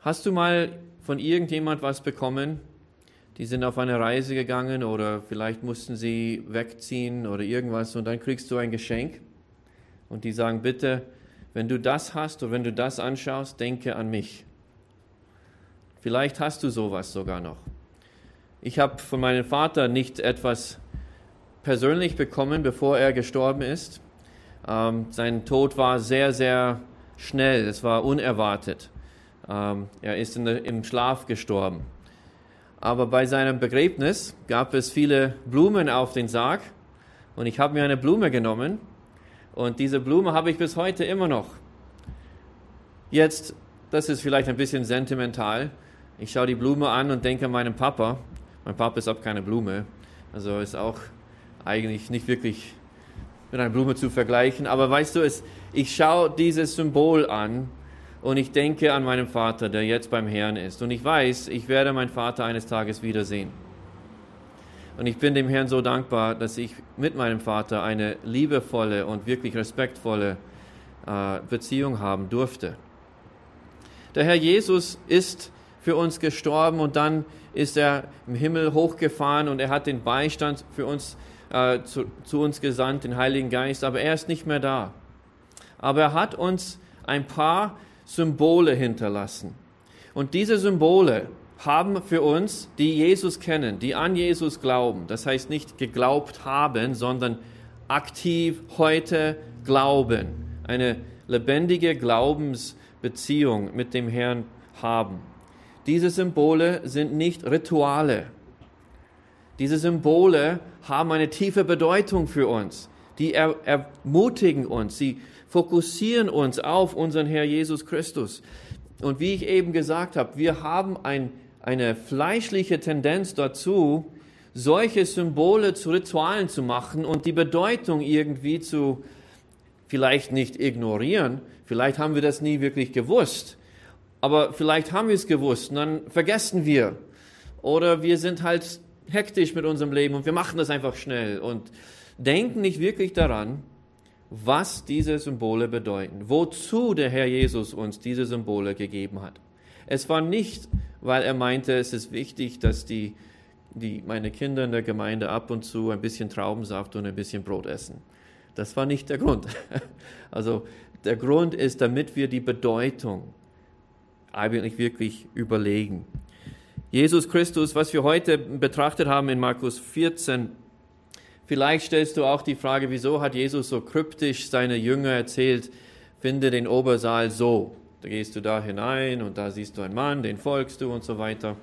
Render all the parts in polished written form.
Hast du mal von irgendjemand was bekommen? Die sind auf eine Reise gegangen oder vielleicht mussten sie wegziehen oder irgendwas und dann kriegst du ein Geschenk und die sagen, bitte, wenn du das hast oder wenn du das anschaust, denke an mich. Vielleicht hast du sowas sogar noch. Ich habe von meinem Vater nicht etwas persönlich bekommen, bevor er gestorben ist. Sein Tod war sehr, sehr schnell, es war unerwartet. Er ist im Schlaf gestorben. Aber bei seinem Begräbnis gab es viele Blumen auf den Sarg und ich habe mir eine Blume genommen und diese Blume habe ich bis heute immer noch. Jetzt, das ist vielleicht ein bisschen sentimental, ich schaue die Blume an und denke an meinen Papa. Mein Papa ist auch keine Blume, also ist auch eigentlich nicht wirklich mit einer Blume zu vergleichen. Aber weißt du, ich schaue dieses Symbol an und ich denke an meinen Vater, der jetzt beim Herrn ist. Und ich weiß, ich werde meinen Vater eines Tages wiedersehen. Und ich bin dem Herrn so dankbar, dass ich mit meinem Vater eine liebevolle und wirklich respektvolle Beziehung haben durfte. Der Herr Jesus ist für uns gestorben und dann ist er im Himmel hochgefahren und er hat den Beistand für uns zu uns gesandt, den Heiligen Geist, aber er ist nicht mehr da. Aber er hat uns ein paar Symbole hinterlassen. Und diese Symbole haben für uns, die Jesus kennen, die an Jesus glauben, das heißt nicht geglaubt haben, sondern aktiv heute glauben, eine lebendige Glaubensbeziehung mit dem Herrn haben. Diese Symbole sind nicht Rituale. Diese Symbole haben eine tiefe Bedeutung für uns. Die ermutigen uns, sie fokussieren uns auf unseren Herr Jesus Christus. Und wie ich eben gesagt habe, wir haben eine fleischliche Tendenz dazu, solche Symbole zu Ritualen zu machen und die Bedeutung irgendwie zu vielleicht nicht ignorieren. Vielleicht haben wir das nie wirklich gewusst. Aber vielleicht haben wir es gewusst und dann vergessen wir. Oder wir sind halt hektisch mit unserem Leben und wir machen das einfach schnell und denken nicht wirklich daran, was diese Symbole bedeuten, wozu der Herr Jesus uns diese Symbole gegeben hat. Es war nicht, weil er meinte, es ist wichtig, dass meine Kinder in der Gemeinde ab und zu ein bisschen Traubensaft und ein bisschen Brot essen. Das war nicht der Grund. Also der Grund ist, damit wir die Bedeutung eigentlich wirklich überlegen. Jesus Christus, was wir heute betrachtet haben in Markus 14, vielleicht stellst du auch die Frage, wieso hat Jesus so kryptisch seine Jünger erzählt, finde den Obersaal so. Da gehst du da hinein und da siehst du einen Mann, den folgst du und so weiter.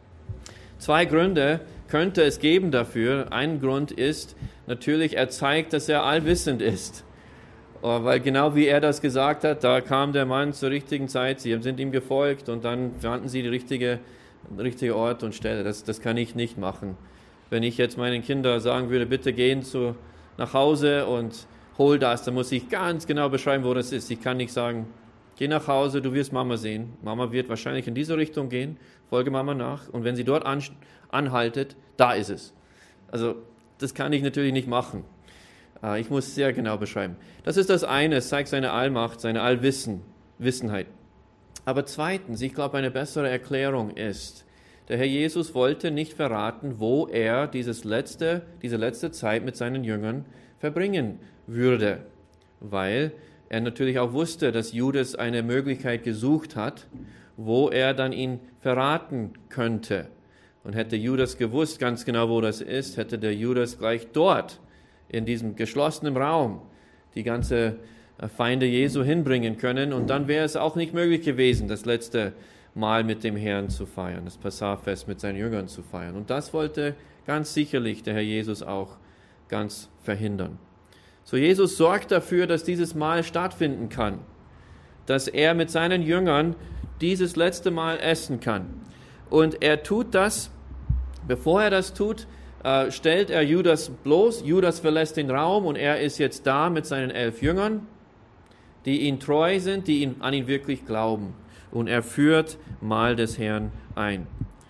2 Gründe könnte es geben dafür. Ein Grund ist natürlich, er zeigt, dass er allwissend ist. Weil genau wie er das gesagt hat, da kam der Mann zur richtigen Zeit, sie sind ihm gefolgt und dann fanden sie die richtige Ort und Stelle. Das kann ich nicht machen. Wenn ich jetzt meinen Kindern sagen würde, bitte gehen nach Hause und hol das, dann muss ich ganz genau beschreiben, wo das ist. Ich kann nicht sagen, geh nach Hause, du wirst Mama sehen. Mama wird wahrscheinlich in diese Richtung gehen, folge Mama nach. Und wenn sie dort anhaltet, da ist es. Also das kann ich natürlich nicht machen. Ich muss es sehr genau beschreiben. Das ist das eine, es zeigt seine Allmacht, seine Allwissenheit. Aber zweitens, ich glaube, eine bessere Erklärung ist, der Herr Jesus wollte nicht verraten, wo er diese letzte Zeit mit seinen Jüngern verbringen würde, weil er natürlich auch wusste, dass Judas eine Möglichkeit gesucht hat, wo er dann ihn verraten könnte. Und hätte Judas gewusst ganz genau, wo das ist, hätte der Judas gleich dort in diesem geschlossenen Raum die ganze Feinde Jesu hinbringen können und dann wäre es auch nicht möglich gewesen, das letzte Mal mit dem Herrn zu feiern, das Passafest mit seinen Jüngern zu feiern. Und das wollte ganz sicherlich der Herr Jesus auch ganz verhindern. So, Jesus sorgt dafür, dass dieses Mahl stattfinden kann, dass er mit seinen Jüngern dieses letzte Mal essen kann. Und er tut das, bevor er das tut, stellt er Judas bloß. Judas verlässt den Raum und er ist jetzt da mit seinen 11 Jüngern, die ihm treu sind, die an ihn wirklich glauben. Und er führt Mahl des Herrn ein.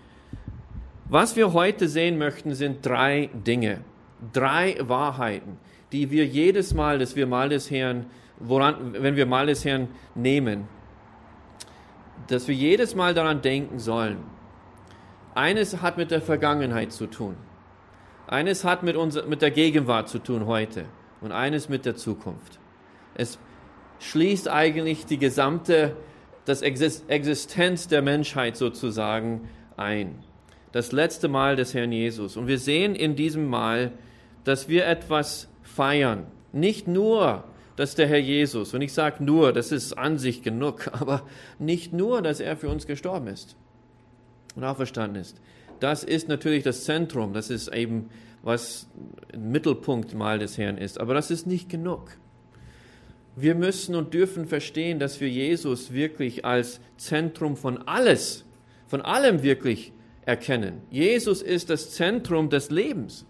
Was wir heute sehen möchten, sind 3 Dinge, 3 Wahrheiten, die wir jedes Mal, dass wir Mahl des Herrn, wenn wir Mahl des Herrn nehmen, dass wir jedes Mal daran denken sollen. Eines hat mit der Vergangenheit zu tun. Eines hat mit der Gegenwart zu tun heute und eines mit der Zukunft. Es schließt eigentlich das Existenz der Menschheit sozusagen ein. Das letzte Mal des Herrn Jesus. Und wir sehen in diesem Mal, dass wir etwas feiern. Nicht nur, dass der Herr Jesus, und ich sage nur, das ist an sich genug, aber nicht nur, dass er für uns gestorben ist und auferstanden ist. Das ist natürlich das Zentrum, das ist eben, was ein Mittelpunkt mal des Herrn ist. Aber das ist nicht genug. Wir müssen und dürfen verstehen, dass wir Jesus wirklich als Zentrum von allem wirklich erkennen. Jesus ist das Zentrum des Lebens.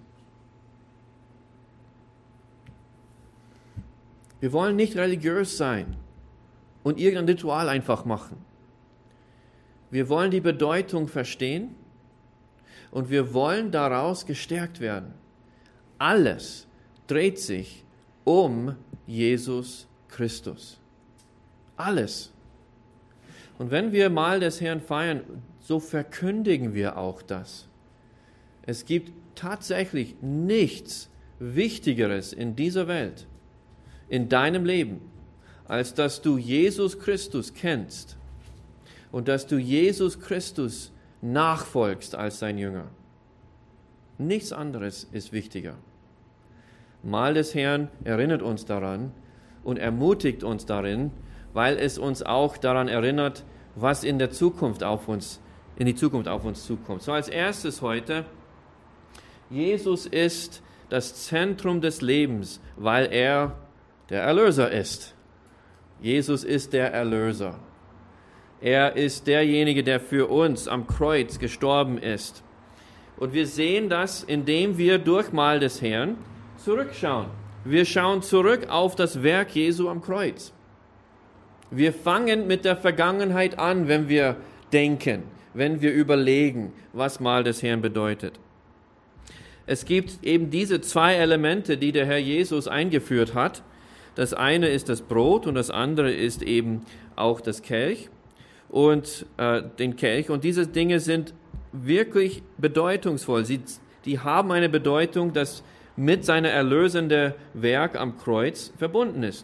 Wir wollen nicht religiös sein und irgendein Ritual einfach machen. Wir wollen die Bedeutung verstehen und wir wollen daraus gestärkt werden. Alles dreht sich um Jesus Christus. Alles. Und wenn wir Mahl des Herrn feiern, so verkündigen wir auch das. Es gibt tatsächlich nichts Wichtigeres in dieser Welt, in deinem Leben, als dass du Jesus Christus kennst und dass du Jesus Christus nachfolgst als sein Jünger. Nichts anderes ist wichtiger. Mahl des Herrn erinnert uns daran und ermutigt uns darin, weil es uns auch daran erinnert, was in die Zukunft auf uns zukommt. So als erstes heute, Jesus ist das Zentrum des Lebens, weil er der Erlöser ist. Jesus ist der Erlöser. Er ist derjenige, der für uns am Kreuz gestorben ist. Und wir sehen das, indem wir durch Mahl des Herrn zurückschauen. Wir schauen zurück auf das Werk Jesu am Kreuz. Wir fangen mit der Vergangenheit an, wenn wir denken, wenn wir überlegen, was Mahl des Herrn bedeutet. Es gibt eben diese zwei Elemente, die der Herr Jesus eingeführt hat. Das eine ist das Brot und das andere ist eben auch das Kelch und den Kelch. Und diese Dinge sind wirklich bedeutungsvoll. Die haben eine Bedeutung, das mit seiner erlösenden Werk am Kreuz verbunden ist.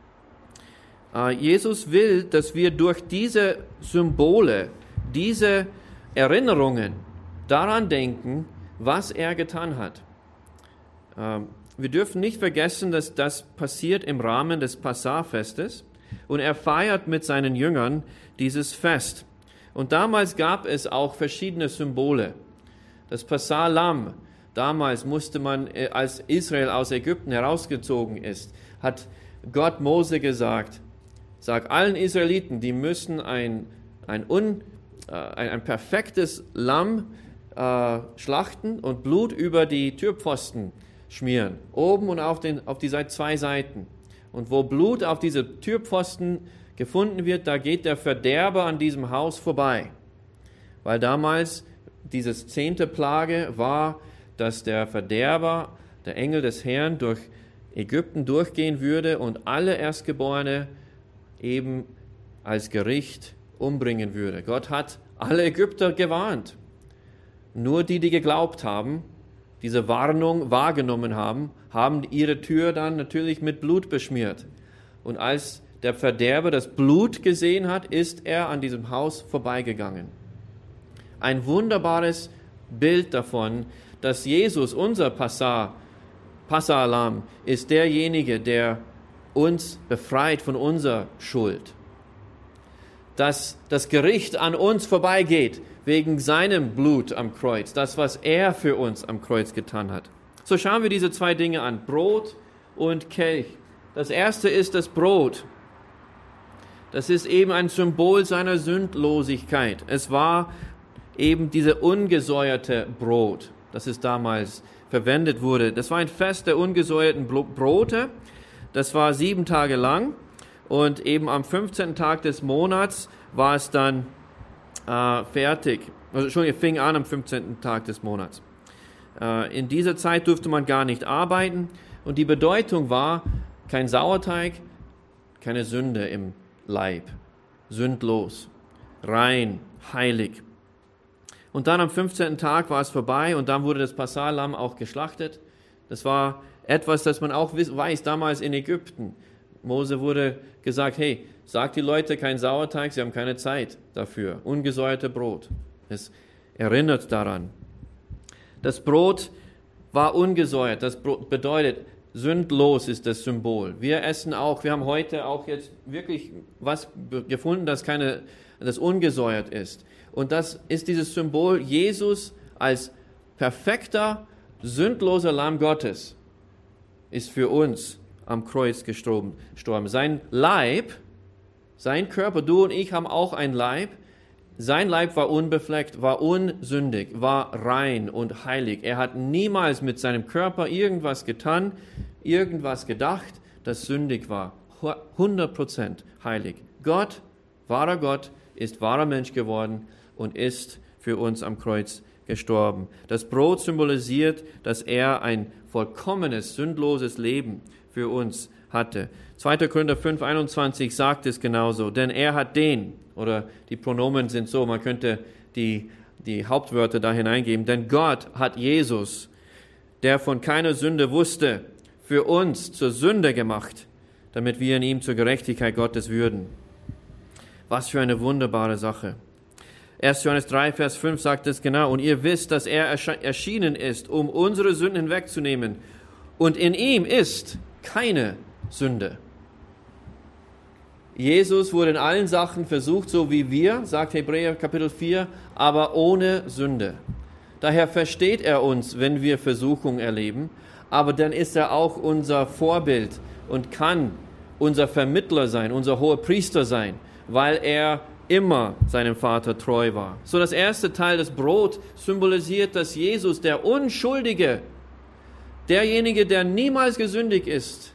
Jesus will, dass wir durch diese Symbole, diese Erinnerungen daran denken, was er getan hat. Wir dürfen nicht vergessen, dass das passiert im Rahmen des Passahfestes und er feiert mit seinen Jüngern dieses Fest. Und damals gab es auch verschiedene Symbole. Das Passah-Lamm, damals musste man, als Israel aus Ägypten herausgezogen ist, hat Gott Mose gesagt, sag allen Israeliten, die müssen ein perfektes Lamm schlachten und Blut über die Türpfosten schmieren, oben und auf die zwei Seiten. Und wo Blut auf diese Türpfosten gefunden wird, da geht der Verderber an diesem Haus vorbei. Weil damals dieses 10. Plage war, dass der Verderber, der Engel des Herrn, durch Ägypten durchgehen würde und alle Erstgeborene eben als Gericht umbringen würde. Gott hat alle Ägypter gewarnt. Nur die geglaubt haben, diese Warnung wahrgenommen haben, haben ihre Tür dann natürlich mit Blut beschmiert. Und als der Verderber das Blut gesehen hat, ist er an diesem Haus vorbeigegangen. Ein wunderbares Bild davon, dass Jesus, unser Passah-Lamm, ist derjenige, der uns befreit von unserer Schuld. Dass das Gericht an uns vorbeigeht, wegen seinem Blut am Kreuz, das, was er für uns am Kreuz getan hat. So schauen wir diese zwei Dinge an, Brot und Kelch. Das erste ist das Brot. Das ist eben ein Symbol seiner Sündlosigkeit. Es war eben diese ungesäuerte Brot, das es damals verwendet wurde. Das war ein Fest der ungesäuerten Brote. Das war 7 Tage lang und eben am 15. Tag des Monats war es dann fertig. Also schon, fing an am 15. Tag des Monats. In dieser Zeit durfte man gar nicht arbeiten und die Bedeutung war, kein Sauerteig, keine Sünde im Leib, sündlos, rein, heilig. Und dann am 15. Tag war es vorbei und dann wurde das Passahlamm auch geschlachtet. Das war etwas, das man auch weiß, damals in Ägypten. Mose wurde gesagt, hey, sagt die Leute kein Sauerteig, sie haben keine Zeit dafür. Ungesäuerte Brot. Es erinnert daran. Das Brot war ungesäuert. Das bedeutet, sündlos ist das Symbol. Wir essen auch, wir haben heute auch jetzt wirklich was gefunden, das ungesäuert ist. Und das ist dieses Symbol, Jesus als perfekter, sündloser Lamm Gottes ist für uns am Kreuz gestorben. Sein Leib, sein Körper, du und ich haben auch einen Leib. Sein Leib war unbefleckt, war unsündig, war rein und heilig. Er hat niemals mit seinem Körper irgendwas getan, irgendwas gedacht, das sündig war. 100% heilig. Gott, wahrer Gott, ist wahrer Mensch geworden und ist für uns am Kreuz gestorben. Das Brot symbolisiert, dass er ein vollkommenes, sündloses Leben für uns hatte. 2. Korinther 5,21 sagt es genauso, denn er hat oder die Pronomen sind so, man könnte die Hauptwörter da hineingeben, denn Gott hat Jesus, der von keiner Sünde wusste, für uns zur Sünde gemacht, damit wir in ihm zur Gerechtigkeit Gottes würden. Was für eine wunderbare Sache. 1. Johannes 3, Vers 5 sagt es genau, und ihr wisst, dass er erschienen ist, um unsere Sünden hinwegzunehmen, und in ihm ist keine Sünde. Jesus wurde in allen Sachen versucht, so wie wir, sagt Hebräer Kapitel 4, aber ohne Sünde. Daher versteht er uns, wenn wir Versuchung erleben, aber dann ist er auch unser Vorbild und kann unser Vermittler sein, unser Hohepriester sein, weil er immer seinem Vater treu war. So das erste Teil, das Brot, symbolisiert, dass Jesus, der Unschuldige, derjenige, der niemals gesündigt ist,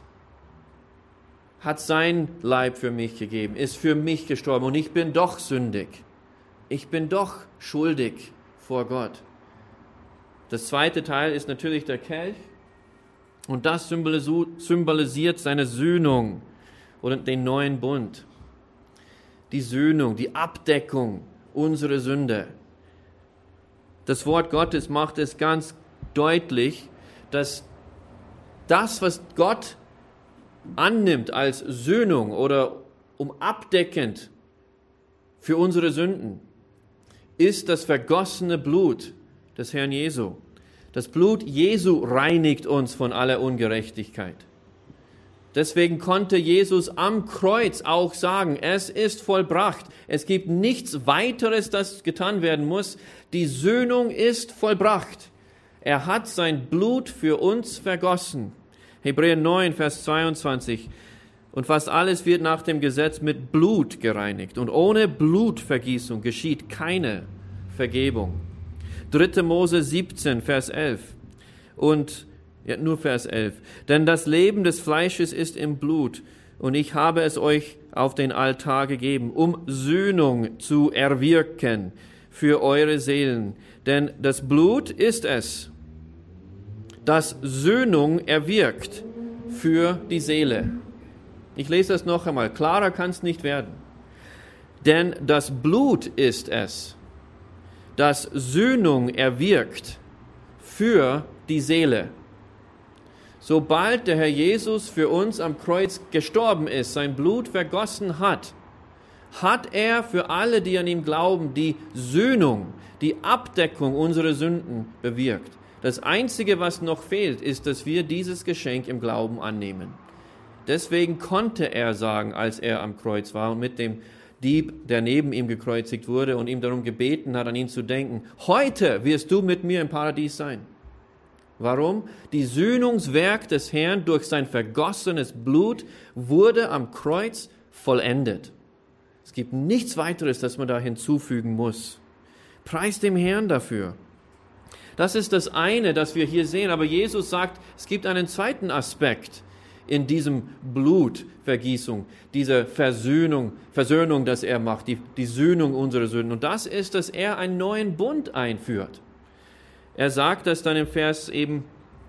hat sein Leib für mich gegeben, ist für mich gestorben und ich bin doch sündig. Ich bin doch schuldig vor Gott. Das zweite Teil ist natürlich der Kelch und das symbolisiert seine Sühnung oder den neuen Bund. Die Sühnung, die Abdeckung unserer Sünde. Das Wort Gottes macht es ganz deutlich, dass das, was Gott annimmt als Sühnung oder abdeckend für unsere Sünden, ist das vergossene Blut des Herrn Jesu. Das Blut Jesu reinigt uns von aller Ungerechtigkeit. Deswegen konnte Jesus am Kreuz auch sagen, es ist vollbracht. Es gibt nichts weiteres, das getan werden muss. Die Sühnung ist vollbracht. Er hat sein Blut für uns vergossen. Hebräer 9, Vers 22. Und fast alles wird nach dem Gesetz mit Blut gereinigt. Und ohne Blutvergießung geschieht keine Vergebung. 3. Mose 17, Vers 11. Und nur Vers 11. Denn das Leben des Fleisches ist im Blut. Und ich habe es euch auf den Altar gegeben, um Sühnung zu erwirken für eure Seelen. Denn das Blut ist es, das Sühnung erwirkt für die Seele. Ich lese das noch einmal. Klarer kann es nicht werden. Denn das Blut ist es, das Sühnung erwirkt für die Seele. Sobald der Herr Jesus für uns am Kreuz gestorben ist, sein Blut vergossen hat, hat er für alle, die an ihm glauben, die Sühnung, die Abdeckung unserer Sünden bewirkt. Das Einzige, was noch fehlt, ist, dass wir dieses Geschenk im Glauben annehmen. Deswegen konnte er sagen, als er am Kreuz war und mit dem Dieb, der neben ihm gekreuzigt wurde und ihm darum gebeten hat, an ihn zu denken, heute wirst du mit mir im Paradies sein. Warum? Die Sühnungswerk des Herrn durch sein vergossenes Blut wurde am Kreuz vollendet. Es gibt nichts weiteres, das man da hinzufügen muss. Preis dem Herrn dafür. Das ist das eine, das wir hier sehen. Aber Jesus sagt, es gibt einen zweiten Aspekt in diesem Blutvergießung, diese Versöhnung, das er macht, die Sühnung unserer Sünden. Und das ist, dass er einen neuen Bund einführt. Er sagt das dann im Vers eben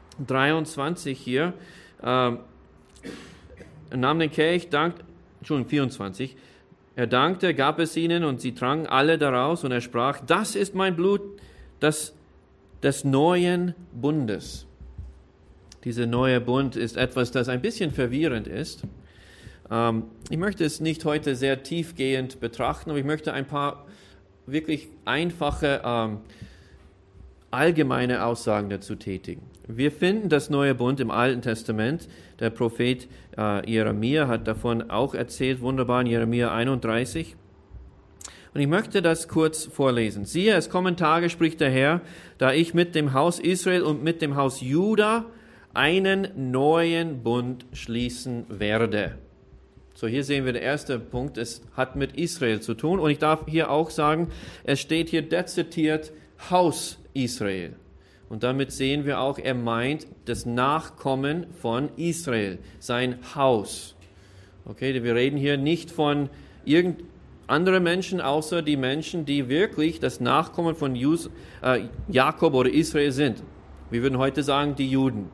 23 hier, nahm den Kelch, 24, Er dankte, gab es ihnen und sie tranken alle daraus und er sprach, das ist mein Blut des neuen Bundes. Dieser neue Bund ist etwas, das ein bisschen verwirrend ist. Ich möchte es nicht heute sehr tiefgehend betrachten, aber ich möchte ein paar wirklich einfache, allgemeine Aussagen dazu tätigen. Wir finden das neue Bund im Alten Testament. Der Prophet Jeremia hat davon auch erzählt, wunderbar in Jeremia 31. Und ich möchte das kurz vorlesen. Siehe, es kommen Tage, spricht der Herr, da ich mit dem Haus Israel und mit dem Haus Juda einen neuen Bund schließen werde. So, hier sehen wir der erste Punkt, es hat mit Israel zu tun. Und ich darf hier auch sagen, es steht hier dezidiert Haus Israel. Und damit sehen wir auch, er meint das Nachkommen von Israel, sein Haus. Okay, wir reden hier nicht von anderen Menschen, außer die Menschen, die wirklich das Nachkommen von Jakob oder Israel sind. Wir würden heute sagen, die Juden.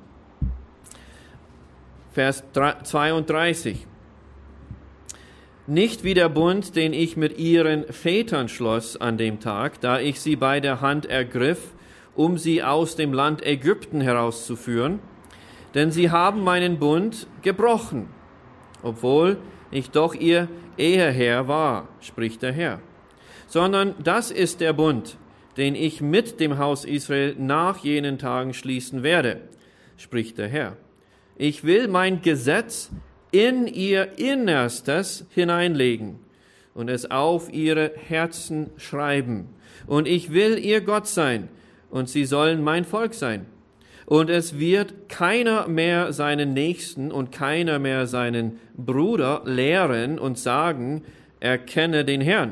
Vers 32. Nicht wie der Bund, den ich mit ihren Vätern schloss an dem Tag, da ich sie bei der Hand ergriff, um sie aus dem Land Ägypten herauszuführen, denn sie haben meinen Bund gebrochen, obwohl ich doch ihr Eheherr war, spricht der Herr. Sondern das ist der Bund, den ich mit dem Haus Israel nach jenen Tagen schließen werde, spricht der Herr. Ich will mein Gesetz in ihr Innerstes hineinlegen und es auf ihre Herzen schreiben. Und ich will ihr Gott sein, und sie sollen mein Volk sein. Und es wird keiner mehr seinen Nächsten und keiner mehr seinen Bruder lehren und sagen, erkenne den Herrn.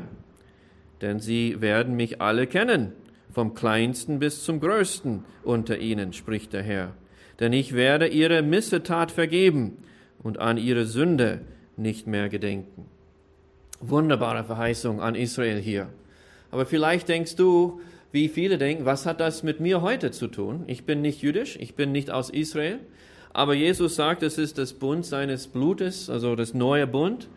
Denn sie werden mich alle kennen, vom Kleinsten bis zum Größten unter ihnen, spricht der Herr. Denn ich werde ihre Missetat vergeben und an ihre Sünde nicht mehr gedenken. Wunderbare Verheißung an Israel hier. Aber vielleicht denkst du, wie viele denken, was hat das mit mir heute zu tun? Ich bin nicht jüdisch, ich bin nicht aus Israel, aber Jesus sagt, es ist das Bund seines Blutes, also das neue Bund.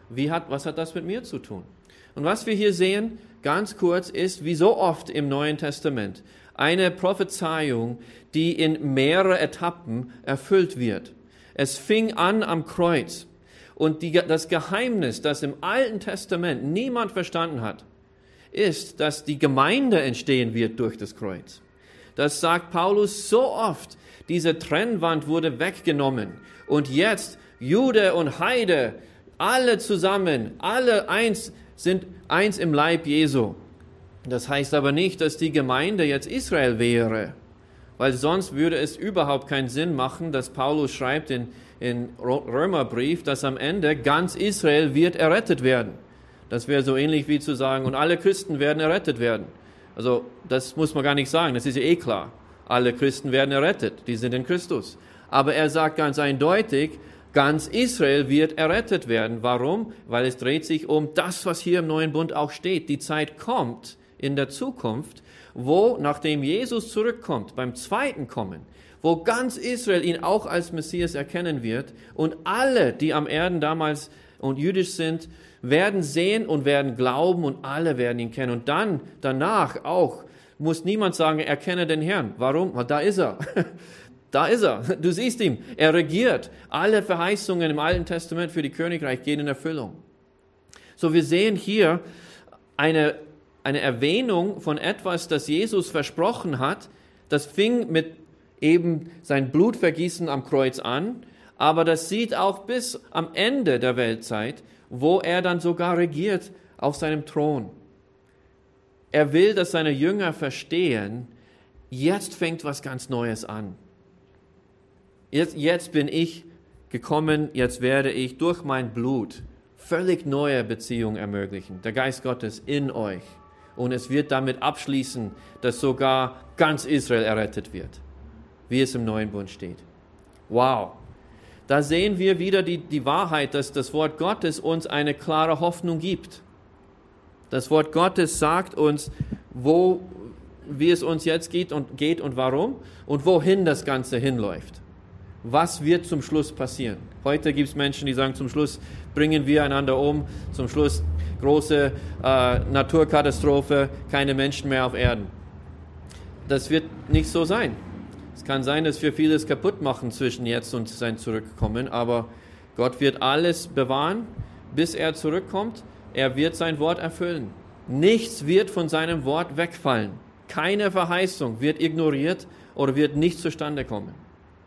Was hat das mit mir zu tun? Und was wir hier sehen, ganz kurz, ist, wie so oft im Neuen Testament, eine Prophezeiung, die in mehrere Etappen erfüllt wird. Es fing an am Kreuz. Und das Geheimnis, das im Alten Testament niemand verstanden hat, ist, dass die Gemeinde entstehen wird durch das Kreuz. Das sagt Paulus so oft. Diese Trennwand wurde weggenommen. Und jetzt Jude und Heide, alle zusammen, alle sind eins im Leib Jesu. Das heißt aber nicht, dass die Gemeinde jetzt Israel wäre, weil sonst würde es überhaupt keinen Sinn machen, dass Paulus schreibt in Römerbrief, dass am Ende ganz Israel wird errettet werden. Das wäre so ähnlich wie zu sagen, und alle Christen werden errettet werden. Also das muss man gar nicht sagen, das ist ja eh klar. Alle Christen werden errettet, die sind in Christus. Aber er sagt ganz eindeutig, ganz Israel wird errettet werden. Warum? Weil es dreht sich um das, was hier im Neuen Bund auch steht. Die Zeit kommt in der Zukunft, wo, nachdem Jesus zurückkommt, beim zweiten Kommen, wo ganz Israel ihn auch als Messias erkennen wird und alle, die am Erden damals und jüdisch sind, werden sehen und werden glauben und alle werden ihn kennen. Und dann, danach auch, muss niemand sagen, erkenne den Herrn. Warum? Weil da ist er. Da ist er. Du siehst ihn. Er regiert. Alle Verheißungen im Alten Testament für die Königreich gehen in Erfüllung. So, wir sehen hier eine Erwähnung von etwas, das Jesus versprochen hat. Das fing mit eben sein Blutvergießen am Kreuz an. Aber das sieht auch bis am Ende der Weltzeit, wo er dann sogar regiert auf seinem Thron. Er will, dass seine Jünger verstehen, jetzt fängt was ganz Neues an. Jetzt bin ich gekommen, jetzt werde ich durch mein Blut völlig neue Beziehungen ermöglichen. Der Geist Gottes in euch. Und es wird damit abschließen, dass sogar ganz Israel errettet wird, wie es im Neuen Bund steht. Wow! Da sehen wir wieder die Wahrheit, dass das Wort Gottes uns eine klare Hoffnung gibt. Das Wort Gottes sagt uns, wie es uns jetzt geht und warum und wohin das Ganze hinläuft. Was wird zum Schluss passieren? Heute gibt es Menschen, die sagen, zum Schluss bringen wir einander um, zum Schluss große Naturkatastrophe, keine Menschen mehr auf Erden. Das wird nicht so sein. Es kann sein, dass wir vieles kaputt machen zwischen jetzt und sein Zurückkommen, aber Gott wird alles bewahren, bis er zurückkommt. Er wird sein Wort erfüllen. Nichts wird von seinem Wort wegfallen. Keine Verheißung wird ignoriert oder wird nicht zustande kommen.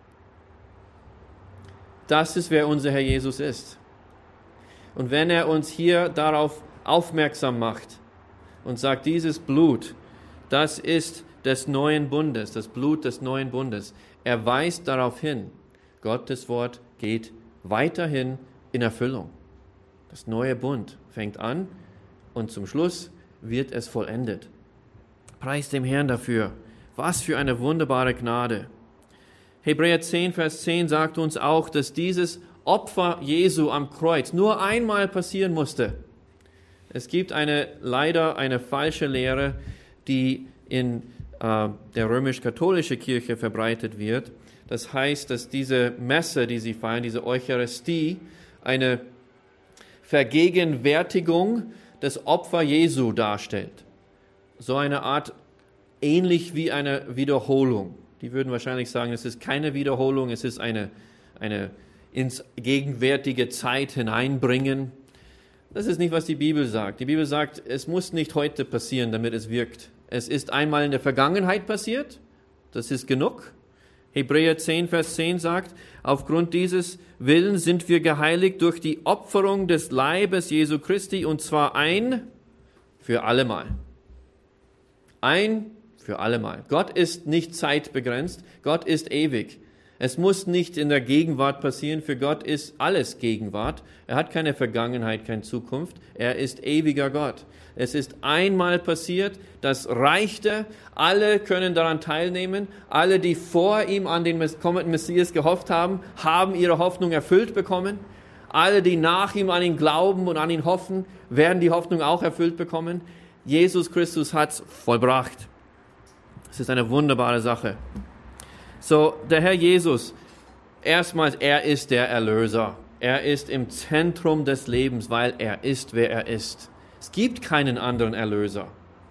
Das ist, wer unser Herr Jesus ist. Und wenn er uns hier darauf aufmerksam macht und sagt, dieses Blut, das ist des neuen Bundes, das Blut des neuen Bundes, er weist darauf hin, Gottes Wort geht weiterhin in Erfüllung. Das neue Bund fängt an und zum Schluss wird es vollendet. Preis dem Herrn dafür. Was für eine wunderbare Gnade. Hebräer 10, Vers 10 sagt uns auch, dass dieses Opfer Jesu am Kreuz nur einmal passieren musste. Es gibt leider eine falsche Lehre, die in der römisch-katholischen Kirche verbreitet wird. Das heißt, dass diese Messe, die sie feiern, diese Eucharistie, eine Vergegenwärtigung des Opfer Jesu darstellt. So eine Art, ähnlich wie eine Wiederholung. Die würden wahrscheinlich sagen, es ist keine Wiederholung, es ist eine ins gegenwärtige Zeit hineinbringen. Das ist nicht, was die Bibel sagt. Die Bibel sagt, es muss nicht heute passieren, damit es wirkt. Es ist einmal in der Vergangenheit passiert, das ist genug. Hebräer 10, Vers 10 sagt, aufgrund dieses Willens sind wir geheiligt durch die Opferung des Leibes Jesu Christi, und zwar ein für allemal. Ein für allemal. Gott ist nicht zeitbegrenzt, Gott ist ewig. Es muss nicht in der Gegenwart passieren, für Gott ist alles Gegenwart. Er hat keine Vergangenheit, keine Zukunft, er ist ewiger Gott. Es ist einmal passiert, das reichte, alle können daran teilnehmen, alle, die vor ihm an den kommenden Messias gehofft haben, haben ihre Hoffnung erfüllt bekommen. Alle, die nach ihm an ihn glauben und an ihn hoffen, werden die Hoffnung auch erfüllt bekommen. Jesus Christus hat es vollbracht. Es ist eine wunderbare Sache. So, der Herr Jesus, erstmals, er ist der Erlöser. Er ist im Zentrum des Lebens, weil er ist, wer er ist. Es gibt keinen anderen Erlöser.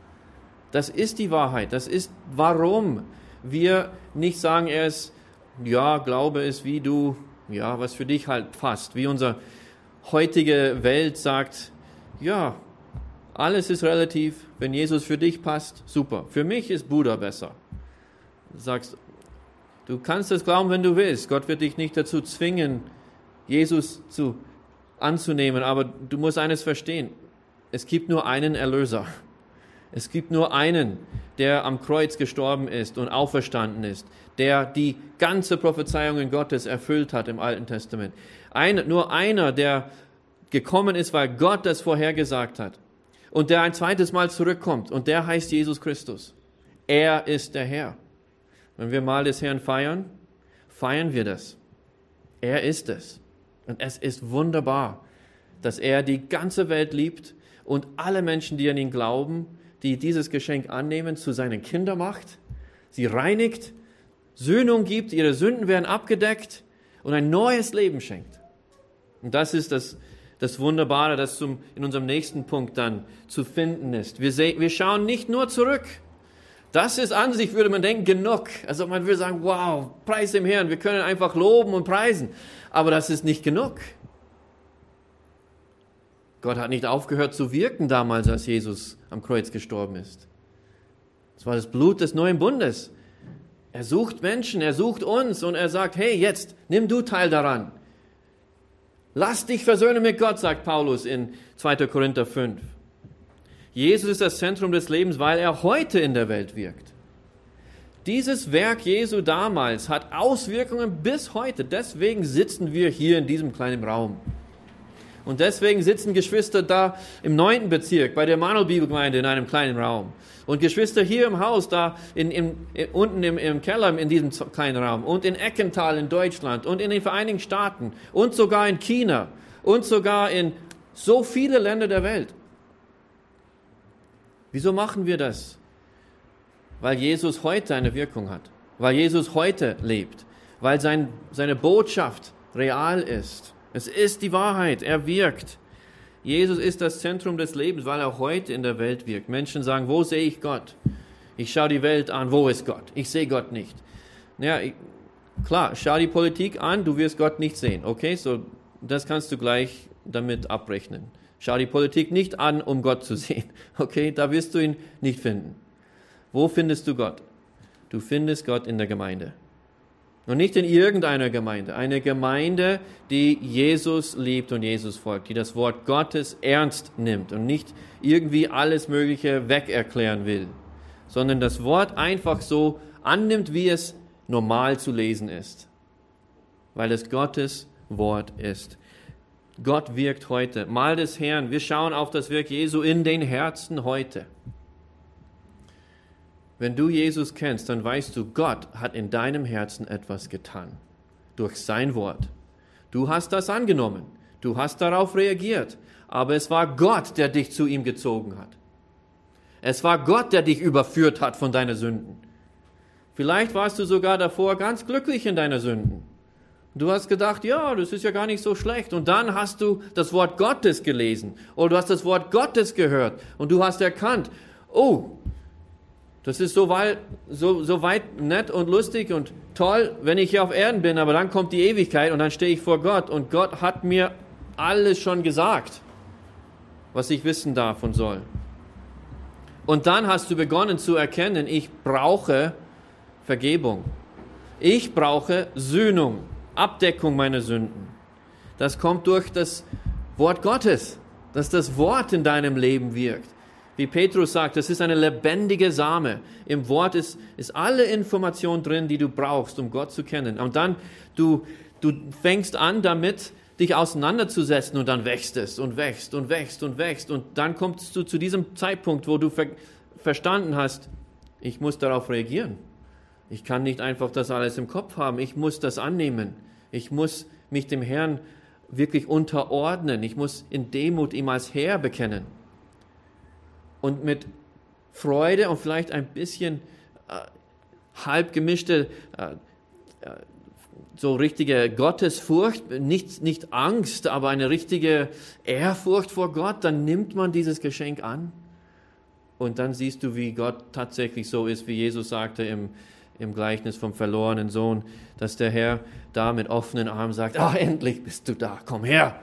Das ist die Wahrheit. Das ist, warum wir nicht sagen, er ist, ja, Glaube ist wie du, ja, was für dich halt passt. Wie unsere heutige Welt sagt, ja, alles ist relativ. Wenn Jesus für dich passt, super. Für mich ist Buddha besser. Du sagst, du kannst es glauben, wenn du willst. Gott wird dich nicht dazu zwingen, Jesus anzunehmen. Aber du musst eines verstehen. Es gibt nur einen Erlöser. Es gibt nur einen, der am Kreuz gestorben ist und auferstanden ist, der die ganze Prophezeiungen Gottes erfüllt hat im Alten Testament. Nur einer, der gekommen ist, weil Gott das vorhergesagt hat. Und der ein zweites Mal zurückkommt. Und der heißt Jesus Christus. Er ist der Herr. Wenn wir Mahl des Herrn feiern, feiern wir das. Er ist es. Und es ist wunderbar, dass er die ganze Welt liebt und alle Menschen, die an ihn glauben, die dieses Geschenk annehmen, zu seinen Kindern macht, sie reinigt, Sühnung gibt, ihre Sünden werden abgedeckt und ein neues Leben schenkt. Und das ist das Wunderbare, das in unserem nächsten Punkt dann zu finden ist. Wir schauen nicht nur zurück. Das ist an sich, würde man denken, genug. Also man würde sagen, wow, preis dem Herrn, wir können einfach loben und preisen. Aber das ist nicht genug. Gott hat nicht aufgehört zu wirken damals, als Jesus am Kreuz gestorben ist. Es war das Blut des neuen Bundes. Er sucht Menschen, er sucht uns und er sagt, hey, jetzt nimm du teil daran. Lass dich versöhnen mit Gott, sagt Paulus in 2. Korinther 5. Jesus ist das Zentrum des Lebens, weil er heute in der Welt wirkt. Dieses Werk Jesu damals hat Auswirkungen bis heute. Deswegen sitzen wir hier in diesem kleinen Raum. Und deswegen sitzen Geschwister da im 9. Bezirk bei der Manuel-Bibelgemeinde in einem kleinen Raum. Und Geschwister hier im Haus, da unten im Keller in diesem kleinen Raum. Und in Eckental in Deutschland und in den Vereinigten Staaten und sogar in China und sogar in so viele Länder der Welt. Wieso machen wir das? Weil Jesus heute eine Wirkung hat. Weil Jesus heute lebt. Weil seine Botschaft real ist. Es ist die Wahrheit, er wirkt. Jesus ist das Zentrum des Lebens, weil er heute in der Welt wirkt. Menschen sagen, wo sehe ich Gott? Ich schaue die Welt an, wo ist Gott? Ich sehe Gott nicht. Ja, klar, schau die Politik an, du wirst Gott nicht sehen. Okay, so das kannst du gleich damit abrechnen. Schau die Politik nicht an, um Gott zu sehen. Okay, da wirst du ihn nicht finden. Wo findest du Gott? Du findest Gott in der Gemeinde. Und nicht in irgendeiner Gemeinde. Eine Gemeinde, die Jesus liebt und Jesus folgt, die das Wort Gottes ernst nimmt und nicht irgendwie alles Mögliche wegerklären will, sondern das Wort einfach so annimmt, wie es normal zu lesen ist, weil es Gottes Wort ist. Gott wirkt heute. Mahl des Herrn. Wir schauen auf das Werk Jesu in den Herzen heute. Wenn du Jesus kennst, dann weißt du, Gott hat in deinem Herzen etwas getan. Durch sein Wort. Du hast das angenommen. Du hast darauf reagiert. Aber es war Gott, der dich zu ihm gezogen hat. Es war Gott, der dich überführt hat von deinen Sünden. Vielleicht warst du sogar davor ganz glücklich in deinen Sünden. Du hast gedacht, ja, das ist ja gar nicht so schlecht. Und dann hast du das Wort Gottes gelesen. Oder du hast das Wort Gottes gehört. Und du hast erkannt, oh, das ist so weit nett und lustig und toll, wenn ich hier auf Erden bin, aber dann kommt die Ewigkeit und dann stehe ich vor Gott und Gott hat mir alles schon gesagt, was ich wissen darf und soll. Und dann hast du begonnen zu erkennen, ich brauche Vergebung. Ich brauche Sühnung, Abdeckung meiner Sünden. Das kommt durch das Wort Gottes, dass das Wort in deinem Leben wirkt. Wie Petrus sagt, das ist eine lebendige Same. Im Wort ist alle Information drin, die du brauchst, um Gott zu kennen. Und dann, du fängst an damit, dich auseinanderzusetzen und dann wächst es und wächst und wächst und wächst. Und dann kommst du zu diesem Zeitpunkt, wo du verstanden hast, ich muss darauf reagieren. Ich kann nicht einfach das alles im Kopf haben. Ich muss das annehmen. Ich muss mich dem Herrn wirklich unterordnen. Ich muss in Demut ihm als Herr bekennen. Und mit Freude und vielleicht ein bisschen halb gemischte, so richtige Gottesfurcht, nicht Angst, aber eine richtige Ehrfurcht vor Gott, dann nimmt man dieses Geschenk an. Und dann siehst du, wie Gott tatsächlich so ist, wie Jesus sagte im Gleichnis vom verlorenen Sohn, dass der Herr da mit offenen Armen sagt, endlich bist du da, komm her.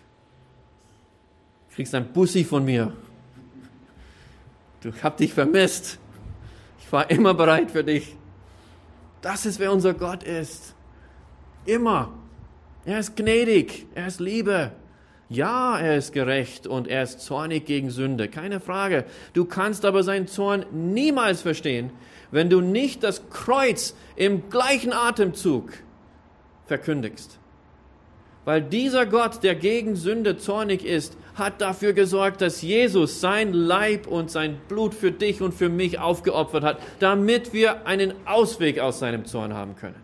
Du kriegst ein Bussi von mir. Ich habe dich vermisst. Ich war immer bereit für dich. Das ist, wer unser Gott ist. Immer. Er ist gnädig. Er ist Liebe. Ja, er ist gerecht und er ist zornig gegen Sünde. Keine Frage. Du kannst aber seinen Zorn niemals verstehen, wenn du nicht das Kreuz im gleichen Atemzug verkündigst. Weil dieser Gott, der gegen Sünde zornig ist, hat dafür gesorgt, dass Jesus sein Leib und sein Blut für dich und für mich aufgeopfert hat, damit wir einen Ausweg aus seinem Zorn haben können.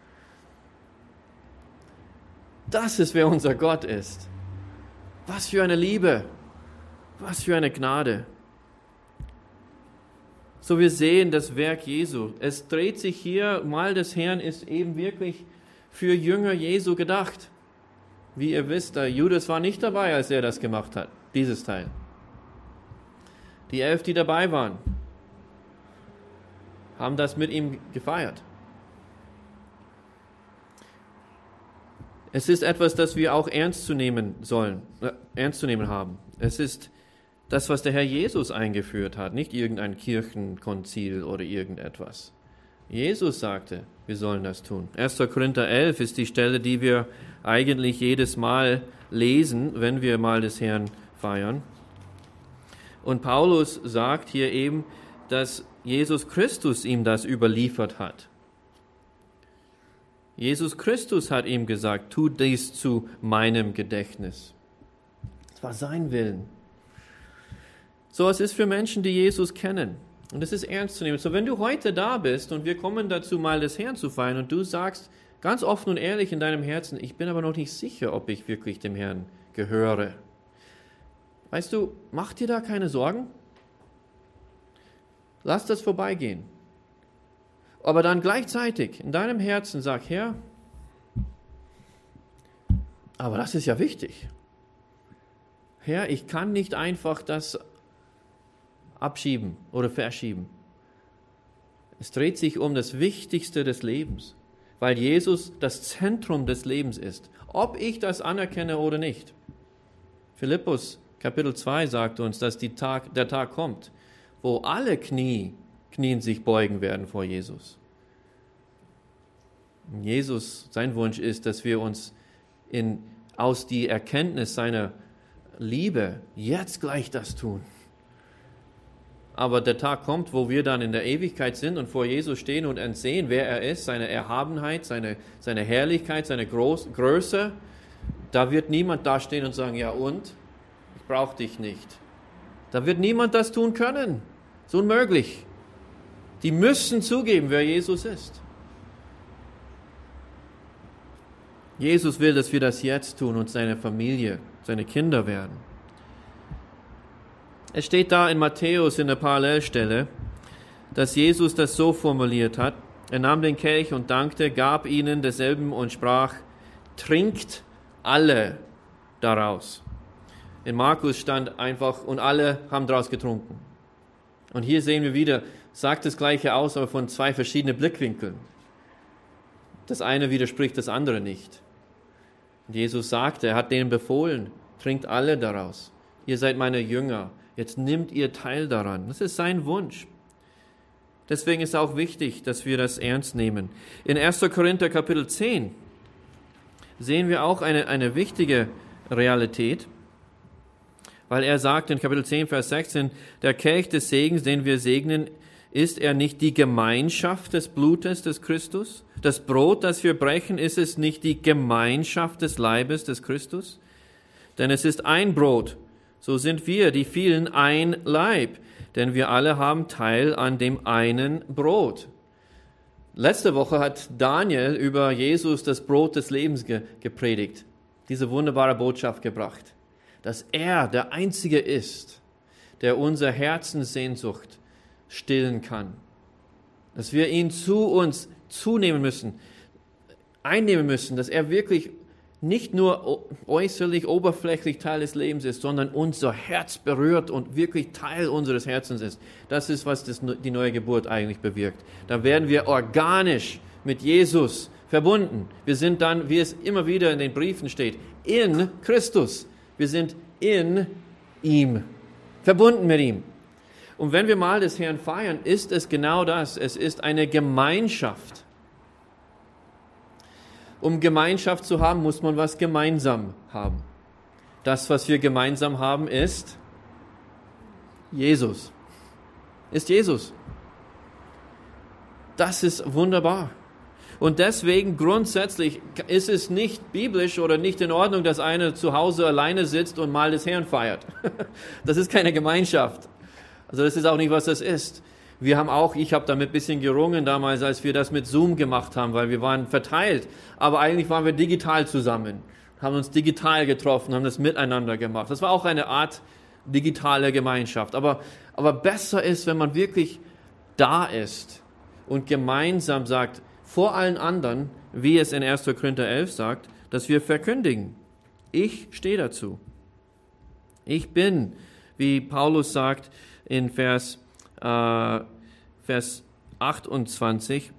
Das ist, wer unser Gott ist. Was für eine Liebe, was für eine Gnade. So, wir sehen das Werk Jesu. Es dreht sich hier, Mahl des Herrn ist eben wirklich für Jünger Jesu gedacht. Wie ihr wisst, der Judas war nicht dabei, als er das gemacht hat, dieses Teil. Die 11, die dabei waren, haben das mit ihm gefeiert. Es ist etwas, das wir auch ernst zu nehmen haben. Es ist das, was der Herr Jesus eingeführt hat, nicht irgendein Kirchenkonzil oder irgendetwas. Jesus sagte, wir sollen das tun. 1. Korinther 11 ist die Stelle, die wir eigentlich jedes Mal lesen, wenn wir Mahl des Herrn feiern. Und Paulus sagt hier eben, dass Jesus Christus ihm das überliefert hat. Jesus Christus hat ihm gesagt, tu dies zu meinem Gedächtnis. Es war sein Willen. So, es ist für Menschen, die Jesus kennen. Und es ist ernst zu nehmen. So, wenn du heute da bist und wir kommen dazu, Mahl des Herrn zu feiern und du sagst ganz offen und ehrlich in deinem Herzen, ich bin aber noch nicht sicher, ob ich wirklich dem Herrn gehöre. Weißt du, mach dir da keine Sorgen. Lass das vorbeigehen. Aber dann gleichzeitig in deinem Herzen sag, Herr, Aber das ist ja wichtig. Herr, ich kann nicht einfach das abschieben oder verschieben. Es dreht sich um das Wichtigste des Lebens, weil Jesus das Zentrum des Lebens ist, ob ich das anerkenne oder nicht. Philippus Kapitel 2 sagt uns, dass der Tag kommt, wo alle knien sich beugen werden vor Jesus. Jesus, sein Wunsch ist, dass wir uns aus die Erkenntnis seiner Liebe jetzt gleich das tun. Aber der Tag kommt, wo wir dann in der Ewigkeit sind und vor Jesus stehen und sehen, wer er ist, seine Erhabenheit, seine Herrlichkeit, seine Größe. Da wird niemand dastehen und sagen, ja und? Ich brauche dich nicht. Da wird niemand das tun können. Das ist unmöglich. Die müssen zugeben, wer Jesus ist. Jesus will, dass wir das jetzt tun und seine Familie, seine Kinder werden. Es steht da in Matthäus in der Parallelstelle, dass Jesus das so formuliert hat. Er nahm den Kelch und dankte, gab ihnen derselben und sprach, trinkt alle daraus. In Markus stand einfach, und alle haben daraus getrunken. Und hier sehen wir wieder, sagt das Gleiche aus, aber von zwei verschiedenen Blickwinkeln. Das eine widerspricht das andere nicht. Und Jesus sagte, er hat denen befohlen, trinkt alle daraus. Ihr seid meine Jünger. Jetzt nimmt ihr teil daran. Das ist sein Wunsch. Deswegen ist auch wichtig, dass wir das ernst nehmen. In 1. Korinther Kapitel 10 sehen wir auch eine wichtige Realität, weil er sagt in Kapitel 10, Vers 16, der Kelch des Segens, den wir segnen, ist er nicht die Gemeinschaft des Blutes des Christus? Das Brot, das wir brechen, ist es nicht die Gemeinschaft des Leibes des Christus? Denn es ist ein Brot. So sind wir, die vielen, ein Leib, denn wir alle haben Teil an dem einen Brot. Letzte Woche hat Daniel über Jesus das Brot des Lebens gepredigt, diese wunderbare Botschaft gebracht, dass er der Einzige ist, der unsere Herzenssehnsucht stillen kann, dass wir ihn zu uns einnehmen müssen, dass er wirklich nicht nur äußerlich, oberflächlich Teil des Lebens ist, sondern unser Herz berührt und wirklich Teil unseres Herzens ist. Das ist, was die neue Geburt eigentlich bewirkt. Da werden wir organisch mit Jesus verbunden. Wir sind dann, wie es immer wieder in den Briefen steht, in Christus. Wir sind in ihm, verbunden mit ihm. Und wenn wir Mahl des Herrn feiern, ist es genau das. Es ist eine Gemeinschaft. Um Gemeinschaft zu haben, muss man was gemeinsam haben. Das, was wir gemeinsam haben, ist Jesus. Ist Jesus. Das ist wunderbar. Und deswegen grundsätzlich ist es nicht biblisch oder nicht in Ordnung, dass einer zu Hause alleine sitzt und Mahl des Herrn feiert. Das ist keine Gemeinschaft. Also das ist auch nicht, was das ist. Ich habe damit ein bisschen gerungen damals, als wir das mit Zoom gemacht haben, weil wir waren verteilt. Aber eigentlich waren wir digital zusammen, haben uns digital getroffen, haben das miteinander gemacht. Das war auch eine Art digitale Gemeinschaft. Aber besser ist, wenn man wirklich da ist und gemeinsam sagt, vor allen anderen, wie es in 1. Korinther 11 sagt, dass wir verkündigen. Ich stehe dazu. Ich bin, wie Paulus sagt in Vers 28,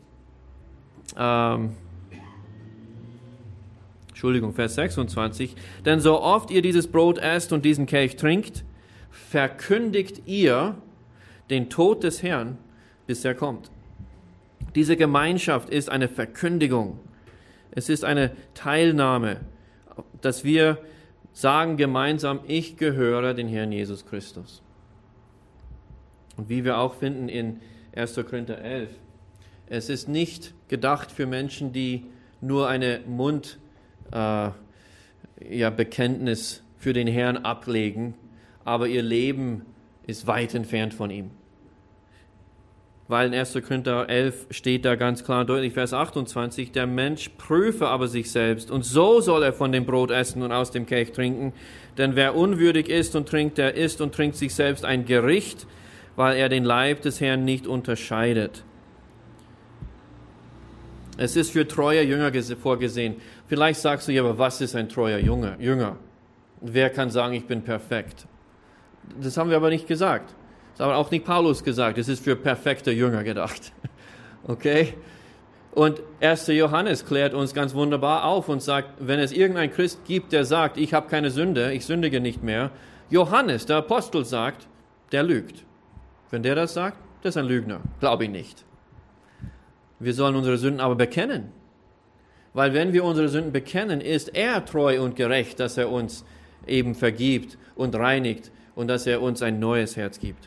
Vers 26, denn so oft ihr dieses Brot esst und diesen Kelch trinkt, verkündigt ihr den Tod des Herrn, bis er kommt. Diese Gemeinschaft ist eine Verkündigung. Es ist eine Teilnahme, dass wir sagen gemeinsam, ich gehöre dem Herrn Jesus Christus. Und wie wir auch finden in 1. Korinther 11, es ist nicht gedacht für Menschen, die nur eine Bekenntnis für den Herrn ablegen, aber ihr Leben ist weit entfernt von ihm. Weil in 1. Korinther 11 steht da ganz klar und deutlich, Vers 28, der Mensch prüfe aber sich selbst und so soll er von dem Brot essen und aus dem Kelch trinken. Denn wer unwürdig isst und trinkt, der isst und trinkt sich selbst ein Gericht, weil er den Leib des Herrn nicht unterscheidet. Es ist für treue Jünger vorgesehen. Vielleicht sagst du ja, aber was ist ein treuer Jünger? Wer kann sagen, ich bin perfekt? Das haben wir aber nicht gesagt. Das hat auch nicht Paulus gesagt. Es ist für perfekte Jünger gedacht. Okay? Und 1. Johannes klärt uns ganz wunderbar auf und sagt, wenn es irgendein Christ gibt, der sagt, ich habe keine Sünde, ich sündige nicht mehr, Johannes, der Apostel, sagt, der lügt. Wenn der das sagt, der ist ein Lügner. Glaube ich nicht. Wir sollen unsere Sünden aber bekennen. Weil wenn wir unsere Sünden bekennen, ist er treu und gerecht, dass er uns eben vergibt und reinigt und dass er uns ein neues Herz gibt.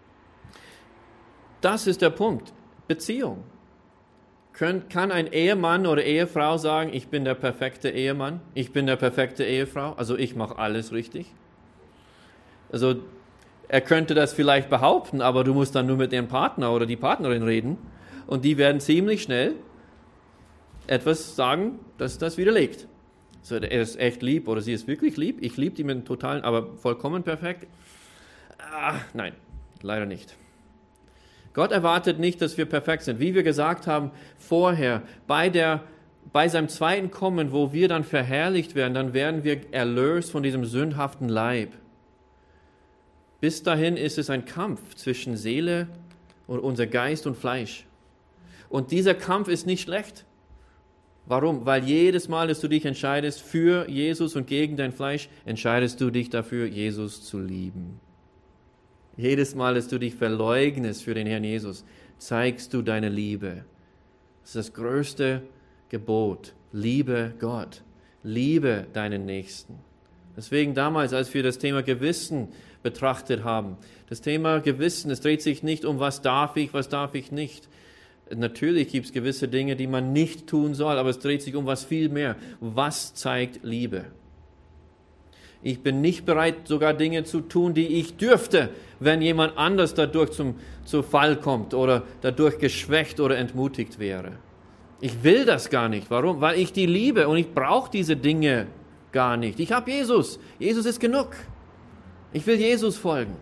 Das ist der Punkt. Beziehung. Kann ein Ehemann oder Ehefrau sagen, ich bin der perfekte Ehemann, ich bin der perfekte Ehefrau, also ich mache alles richtig? Also er könnte das vielleicht behaupten, aber du musst dann nur mit dem Partner oder die Partnerin reden und die werden ziemlich schnell etwas sagen, das das widerlegt. So, er ist echt lieb oder sie ist wirklich lieb, ich liebe die mit dem Totalen, aber vollkommen perfekt? Nein, leider nicht. Gott erwartet nicht, dass wir perfekt sind. Wie wir gesagt haben vorher, bei seinem zweiten Kommen, wo wir dann verherrlicht werden, dann werden wir erlöst von diesem sündhaften Leib. Bis dahin ist es ein Kampf zwischen Seele und unser Geist und Fleisch. Und dieser Kampf ist nicht schlecht. Warum? Weil jedes Mal, dass du dich entscheidest für Jesus und gegen dein Fleisch, entscheidest du dich dafür, Jesus zu lieben. Jedes Mal, dass du dich verleugnest für den Herrn Jesus, zeigst du deine Liebe. Das ist das größte Gebot. Liebe Gott. Liebe deinen Nächsten. Deswegen damals, als wir das Thema Gewissen betrachtet haben, das Thema Gewissen, es dreht sich nicht um, was darf ich nicht. Natürlich gibt es gewisse Dinge, die man nicht tun soll, aber es dreht sich um was viel mehr. Was zeigt Liebe? Ich bin nicht bereit, sogar Dinge zu tun, die ich dürfte, wenn jemand anders dadurch zu Fall kommt oder dadurch geschwächt oder entmutigt wäre. Ich will das gar nicht. Warum? Weil ich die liebe und ich brauche diese Dinge gar nicht. Ich habe Jesus. Jesus ist genug. Ich will Jesus folgen.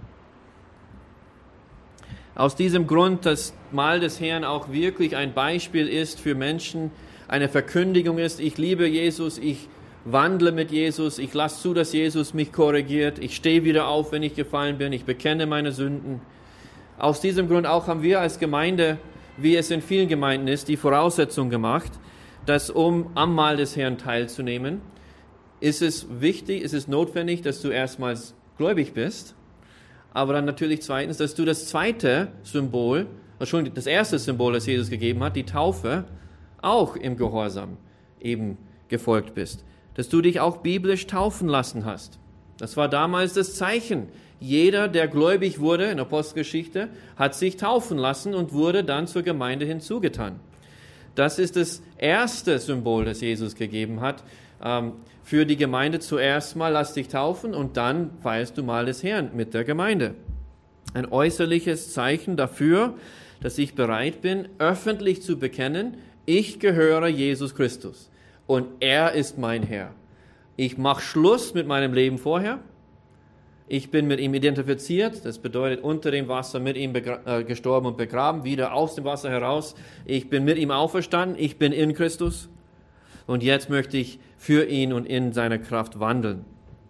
Aus diesem Grund, das Mahl des Herrn auch wirklich ein Beispiel ist für Menschen, eine Verkündigung ist, ich liebe Jesus, ich wandle mit Jesus, ich lasse zu, dass Jesus mich korrigiert, ich stehe wieder auf, wenn ich gefallen bin, ich bekenne meine Sünden. Aus diesem Grund auch haben wir als Gemeinde, wie es in vielen Gemeinden ist, die Voraussetzung gemacht, dass am Mahl des Herrn teilzunehmen, ist es wichtig, ist es notwendig, dass du erstmals gläubig bist, aber dann natürlich zweitens, dass du das erste Symbol, das Jesus gegeben hat, die Taufe, auch im Gehorsam eben gefolgt bist. Dass du dich auch biblisch taufen lassen hast. Das war damals das Zeichen. Jeder, der gläubig wurde in der Apostelgeschichte, hat sich taufen lassen und wurde dann zur Gemeinde hinzugetan. Das ist das erste Symbol, das Jesus gegeben hat. Für die Gemeinde zuerst mal, lass dich taufen und dann feierst du Mahl des Herrn mit der Gemeinde. Ein äußerliches Zeichen dafür, dass ich bereit bin, öffentlich zu bekennen, ich gehöre Jesus Christus und er ist mein Herr. Ich mache Schluss mit meinem Leben vorher. Ich bin mit ihm identifiziert, das bedeutet unter dem Wasser mit ihm gestorben und begraben, wieder aus dem Wasser heraus. Ich bin mit ihm auferstanden, ich bin in Christus und jetzt möchte ich für ihn und in seiner Kraft wandeln.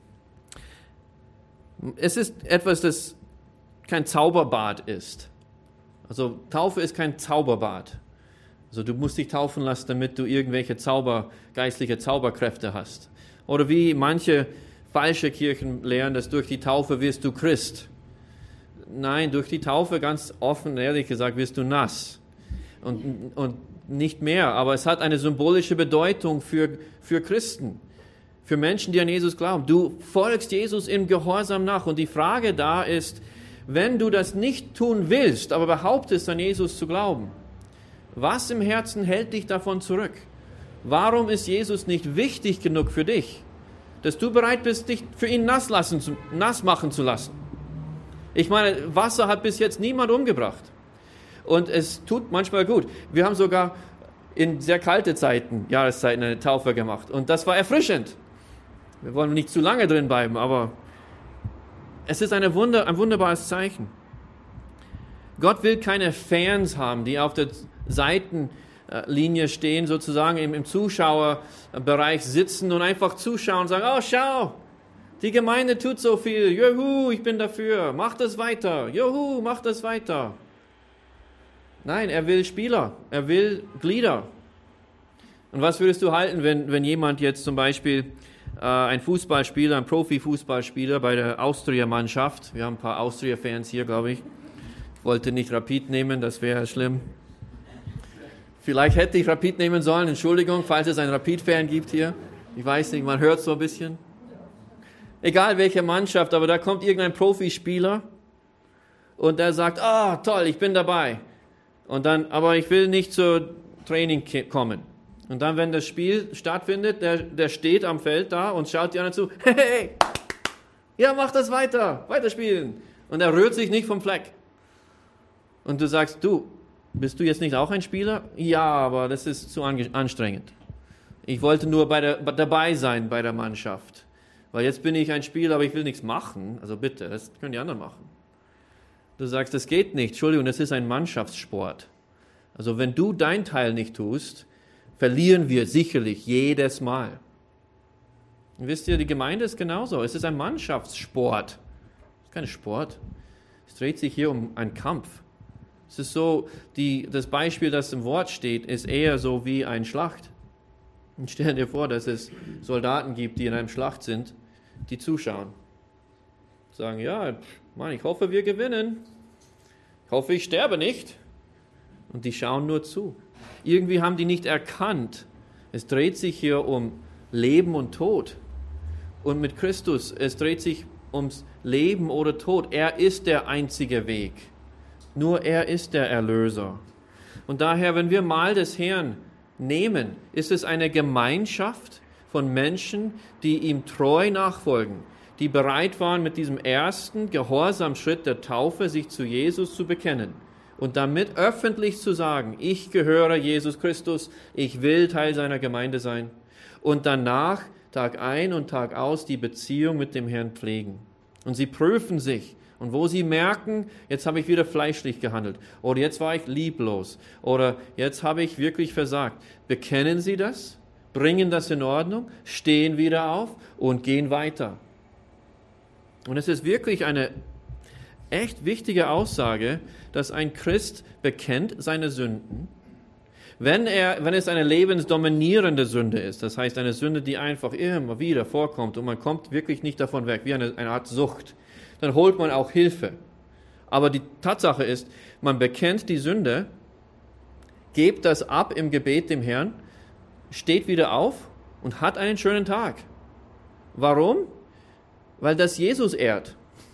Es ist etwas, das kein Zauberbad ist. Also Taufe ist kein Zauberbad. Also du musst dich taufen lassen, damit du irgendwelche geistliche Zauberkräfte hast. Oder wie manche falsche Kirchen lehren, dass durch die Taufe wirst du Christ. Nein, durch die Taufe, ganz offen, ehrlich gesagt, wirst du nass. Und nicht mehr, aber es hat eine symbolische Bedeutung für Christen, für Menschen, die an Jesus glauben. Du folgst Jesus im Gehorsam nach. Und die Frage da ist, wenn du das nicht tun willst, aber behauptest, an Jesus zu glauben, was im Herzen hält dich davon zurück? Warum ist Jesus nicht wichtig genug für dich, dass du bereit bist, dich für ihn nass machen zu lassen? Ich meine, Wasser hat bis jetzt niemand umgebracht. Und es tut manchmal gut. Wir haben sogar in sehr kalte Jahreszeiten eine Taufe gemacht. Und das war erfrischend. Wir wollen nicht zu lange drin bleiben, aber es ist ein wunderbares Zeichen. Gott will keine Fans haben, die auf den Seiten Linie stehen, sozusagen im Zuschauerbereich sitzen und einfach zuschauen und sagen, oh, schau, die Gemeinde tut so viel, juhu, ich bin dafür, mach das weiter, juhu, mach das weiter. Nein, er will Spieler, er will Glieder. Und was würdest du halten, wenn jemand jetzt zum Beispiel ein Fußballspieler, ein Profifußballspieler bei der Austria-Mannschaft, wir haben ein paar Austria-Fans hier, glaube ich, wollte nicht Rapid nehmen, das wäre schlimm. Vielleicht hätte ich Rapid nehmen sollen, Entschuldigung, falls es einen Rapid-Fan gibt hier. Ich weiß nicht, man hört so ein bisschen. Egal welche Mannschaft, aber da kommt irgendein Profispieler und der sagt, toll, ich bin dabei. Und dann, aber ich will nicht zur Training kommen. Und dann, wenn das Spiel stattfindet, der steht am Feld da und schaut die anderen zu, hey, ja, mach das weiterspielen. Und er rührt sich nicht vom Fleck. Und du sagst, bist du jetzt nicht auch ein Spieler? Ja, aber das ist zu anstrengend. Ich wollte nur dabei sein bei der Mannschaft. Weil jetzt bin ich ein Spieler, aber ich will nichts machen. Also bitte, das können die anderen machen. Du sagst, das geht nicht. Entschuldigung, das ist ein Mannschaftssport. Also wenn du dein Teil nicht tust, verlieren wir sicherlich jedes Mal. Und wisst ihr, die Gemeinde ist genauso. Es ist ein Mannschaftssport. Es ist kein Sport. Es dreht sich hier um einen Kampf. Es ist so, das Beispiel, das im Wort steht, ist eher so wie eine Schlacht. Und stell dir vor, dass es Soldaten gibt, die in einer Schlacht sind, die zuschauen. Sagen, ja, Mann, ich hoffe, wir gewinnen. Ich hoffe, ich sterbe nicht. Und die schauen nur zu. Irgendwie haben die nicht erkannt, es dreht sich hier um Leben und Tod. Und mit Christus, es dreht sich ums Leben oder Tod. Er ist der einzige Weg. Nur er ist der Erlöser. Und daher, wenn wir Mahl des Herrn nehmen, ist es eine Gemeinschaft von Menschen, die ihm treu nachfolgen, die bereit waren, mit diesem ersten Gehorsamschritt der Taufe sich zu Jesus zu bekennen. Und damit öffentlich zu sagen, ich gehöre Jesus Christus, ich will Teil seiner Gemeinde sein. Und danach, Tag ein und Tag aus, die Beziehung mit dem Herrn pflegen. Und sie prüfen sich. Und wo sie merken, jetzt habe ich wieder fleischlich gehandelt. Oder jetzt war ich lieblos. Oder jetzt habe ich wirklich versagt. Bekennen sie das, bringen das in Ordnung, stehen wieder auf und gehen weiter. Und es ist wirklich eine echt wichtige Aussage, dass ein Christ bekennt seine Sünden, wenn es eine lebensdominierende Sünde ist, das heißt eine Sünde, die einfach immer wieder vorkommt und man kommt wirklich nicht davon weg, wie eine Art Sucht, dann holt man auch Hilfe. Aber die Tatsache ist, man bekennt die Sünde, gibt das ab im Gebet dem Herrn, steht wieder auf und hat einen schönen Tag. Warum? Weil das Jesus ehrt.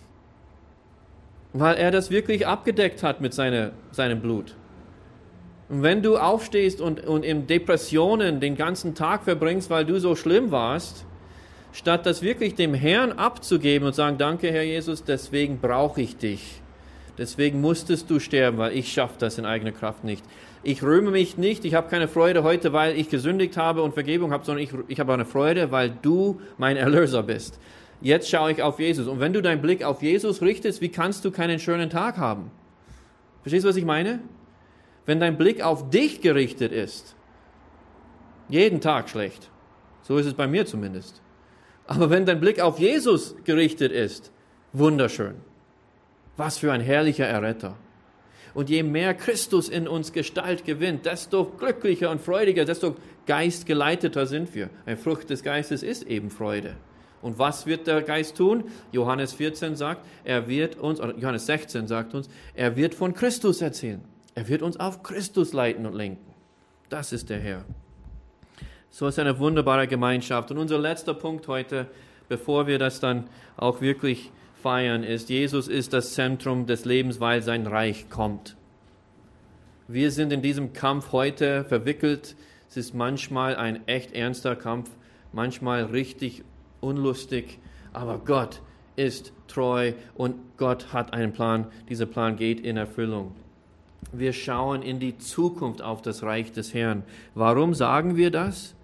Weil er das wirklich abgedeckt hat mit seinem Blut. Und wenn du aufstehst und in Depressionen den ganzen Tag verbringst, weil du so schlimm warst, statt das wirklich dem Herrn abzugeben und sagen, danke Herr Jesus, deswegen brauche ich dich. Deswegen musstest du sterben, weil ich schaffe das in eigener Kraft nicht. Ich rühme mich nicht, ich habe keine Freude heute, weil ich gesündigt habe und Vergebung habe, sondern ich habe eine Freude, weil du mein Erlöser bist. Jetzt schaue ich auf Jesus. Und wenn du deinen Blick auf Jesus richtest, wie kannst du keinen schönen Tag haben? Verstehst du, was ich meine? Wenn dein Blick auf dich gerichtet ist, jeden Tag schlecht. So ist es bei mir zumindest. Aber wenn dein Blick auf Jesus gerichtet ist, wunderschön. Was für ein herrlicher Erretter. Und je mehr Christus in uns Gestalt gewinnt, desto glücklicher und freudiger, desto geistgeleiteter sind wir. Eine Frucht des Geistes ist eben Freude. Und was wird der Geist tun? Johannes 14 sagt, Johannes 16 sagt uns, er wird von Christus erzählen. Er wird uns auf Christus leiten und lenken. Das ist der Herr. So ist eine wunderbare Gemeinschaft. Und unser letzter Punkt heute, bevor wir das dann auch wirklich feiern, ist, Jesus ist das Zentrum des Lebens, weil sein Reich kommt. Wir sind in diesem Kampf heute verwickelt. Es ist manchmal ein echt ernster Kampf, manchmal richtig unlustig, aber Gott ist treu und Gott hat einen Plan. Dieser Plan geht in Erfüllung. Wir schauen in die Zukunft auf das Reich des Herrn. Warum sagen wir das?